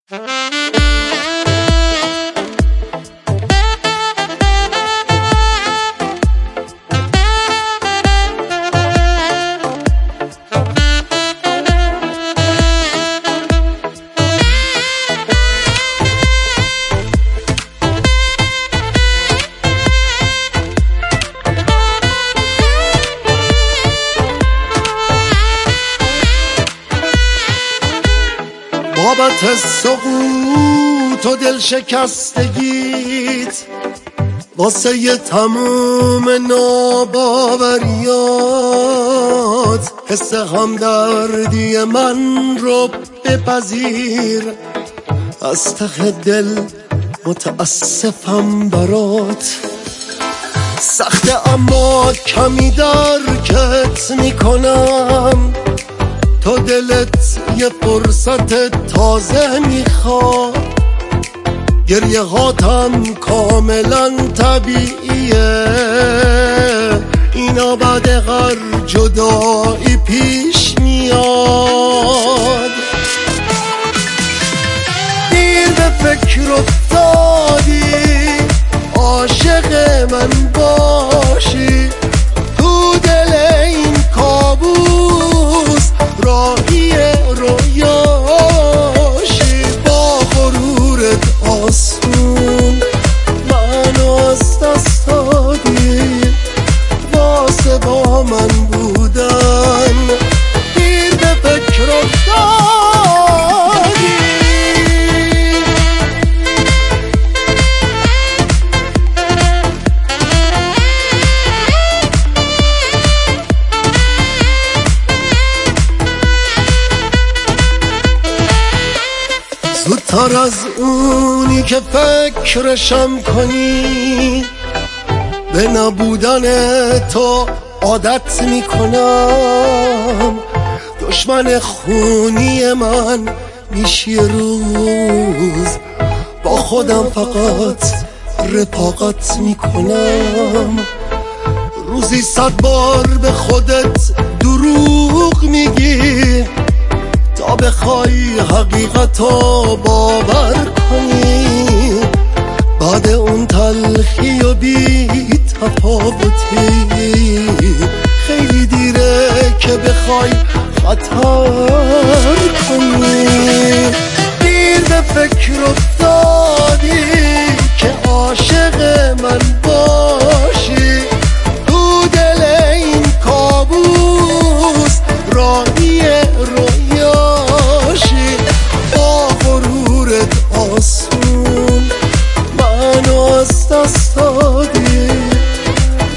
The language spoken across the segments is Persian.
بابت سقوط و دل شکستگیت، واسه ی تموم ناباوریات، حس همدردی من رو بپذیر. از ته دل متاسفم برات، سخته اما کمی درکت میکنم. تو دلت یه فرصت تازه میخواد، گریه هاتم کاملا طبیعیه. اینا بعد هر جدایی پیش میاد. دیر به فکر افتادی عاشق من باشی، تو دل این کابوس راهی رویاشی. با غرورت آسون منو از دست دادی، واسه با من بودن دیر به فکر افتادی. زودتر از اونی که فکرشم کنی، به نبودن تو عادت میکنم. دشمن خونی من میشی روز، با خودم فقط رفاقت میکنم. روزی 100 بار به خودت دروغ میگی، تا بخوای حقیقتو باور کنی. بعد اون تلخی و بی تفاوتی، خیلی دیره که بخوای خطر کنی. دیر به فکر افتادی که عاشق من باشی، تو دل این کابوس راهی رویاشی. با غرورت آسون منو از دست دادی،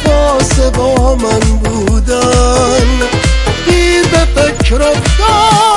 واسه با من بودن دیر به فکر افتادی.